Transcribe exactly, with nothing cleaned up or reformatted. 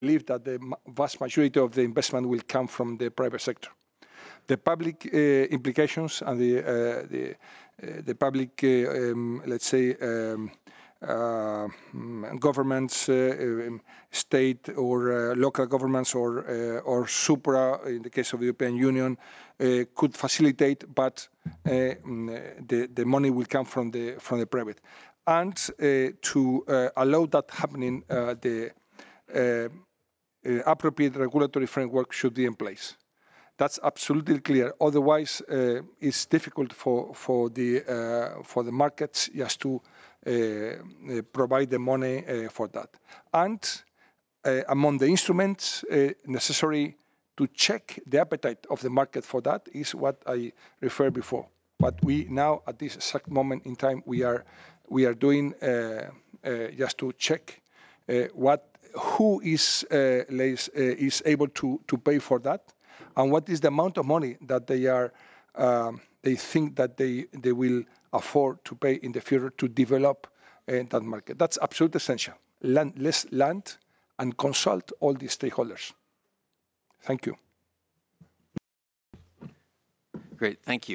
believe that the vast majority of the investment will come from the private sector. The public uh, implications and the uh, the, uh, the public, uh, um, let's say, um, uh, governments, uh, um, state or uh, local governments, or uh, or supra, in the case of the European Union, uh, could facilitate, but uh, the the money will come from the from the private, and uh, to uh, allow that happening, uh, the uh, uh, appropriate regulatory framework should be in place. That's absolutely clear. Otherwise, uh, it's difficult for for the uh, for the markets just to uh, uh, provide the money uh, for that. And uh, among the instruments uh, necessary to check the appetite of the market for that is what I referred before. What we now, at this exact moment in time, we are we are doing uh, uh, just to check uh, what who is uh, is, uh, is able to to pay for that, and what is the amount of money that they are um, they think that they they will afford to pay in the future to develop uh, that market. That's absolutely essential. Land, let's land and consult all the stakeholders. Thank you. Great, thank you.